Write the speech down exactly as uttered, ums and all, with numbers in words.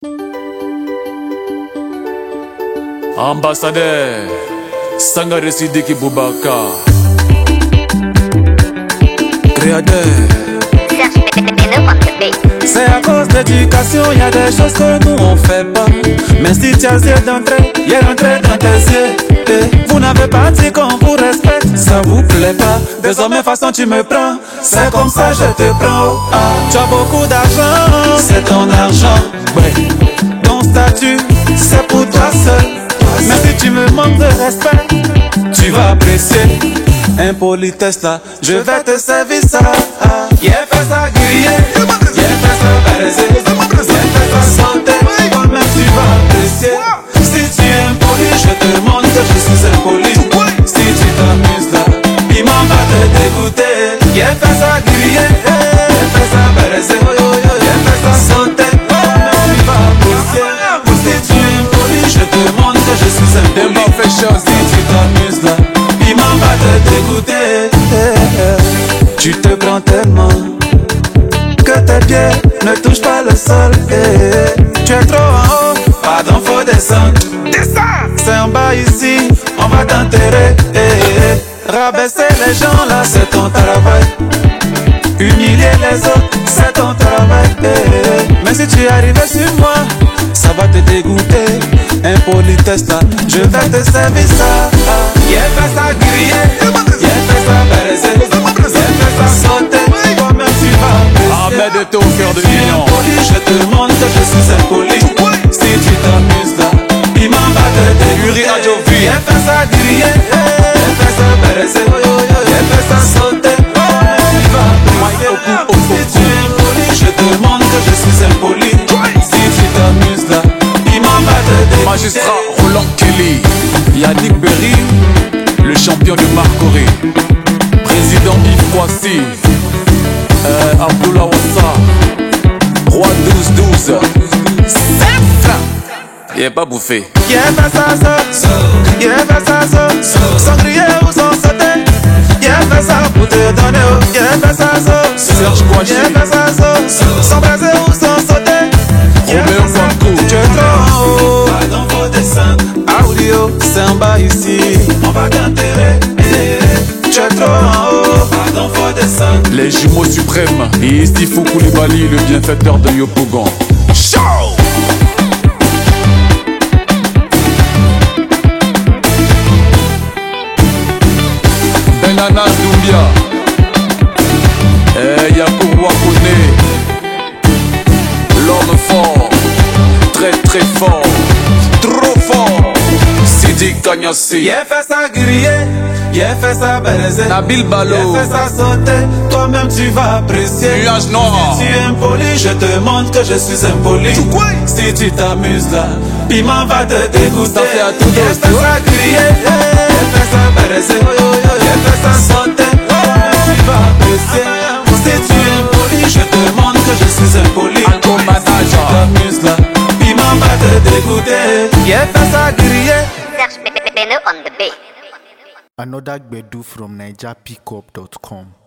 Ambassadeur Sangare Sidiki Boubacar, créateur. C'est à cause d'éducation, y a des choses que nous on fait pas. Mais si tu as yeux d'entrée, y'a rentré dans tes yeux. Et vous n'avez pas dit qu'on vous respecte, ça vous plaît pas. Désormais façon tu me prends, c'est comme ça je te prends. Oh, ah. Tu as beaucoup d'argent, c'est ton argent. Ouais. Ton statut, c'est pour toi seul. Mais si tu me manques de respect, tu vas apprécier. Impolitesse là, je vais te servir ça. Ah. Yeah, fais ça griller, yeah, fais ça baiser, yeah, fais ça sauter. Toi-même tu vas apprécier. Si tu es impoli, je te montre que je suis impoli. Si tu t'amuses là, piment va te dégoûter. Yeah, fais ça griller, yeah, fais ça baiser, yeah, fais ça sauter. Toi-même tu vas apprécier. Si tu es impoli, je te montre que je suis impoli. Si tu t'amuses là, piment va te dégoûter. Tu te prends tellement que tes pieds ne touchent pas le sol. Tu es trop en haut, pardon faut descendre. C'est en bas ici, on va t'enterrer. Rabaisser les gens là, c'est ton travail. Humilier les autres, c'est ton travail. Mais si tu arrives sur moi, ça va te dégoûter. Impolitesse là, je vais te servir ça. Yeah, fais ça griller, yeah, fais ça baiser, yeah, fais ça sauter. Toi-même tu vas apprécier. Ahmed est au cœur de l'union. Je te montre que je suis impoli. Si tu t'amuses là, piment va te dégoûter. Yeah, fais ça griller, yeah, fais ça baiser, yeah, fais ça sauter. Toi-même tu vas apprécier. Si tu es impoli, je te montre que je suis impoli. Si tu t'amuses là, piment va te dégoûter. Magistrat Roland Kelly, Yannick Berry, le champion de Marcoré, président Yves Kwasi, euh, Abdullah Wassa, Roi douze douze, il est pas bouffé. Yeah, fais ça so, yeah, fais ça so, sans crier ou sans sauter. Yeah, fais ça pour te donner, oh. Yeah, fais ça so, Serge Kouachi, yeah, fais ça so, sans braiser ou sans sauter. Yeah, Robert fais ça, Fanko, tu es trop en haut, pardon faut descendre. Audio, c'est en bas ici, on va t'enterrer. Tu es trop en haut, pardon faut descendre. les jumeaux suprêmes, et Istifou Koulibaly, le bienfaiteur de Yopougon. Show! Benana Doumbia, eh, Yacoub Wakone, l'homme fort, très très fort, trop fort, Sidi Kanyasi, Yeah, fais ça griller, yeah, fais ça baiser, Nabil Balo, yeah, fais ça sauter, toi-même tu vas apprécier. Nuage Noir, Si tu es impoli, je te montre que je suis impoli. Si tu t'amuses là, piment va te dégoûter. Ça fait à tout yeah, dos, fais ça griller, yeah, fais ça baiser, yeah, fais ça sauter, toi-même tu vas apprécier. Si tu es impoli, je te montre que je suis impoli. Alco Si tu Manager, t'amuses là, piment va te dégoûter. Yeah, fais ça griller. Serge Beno on the beat. Another Gbedu from Niger Pickup dot com.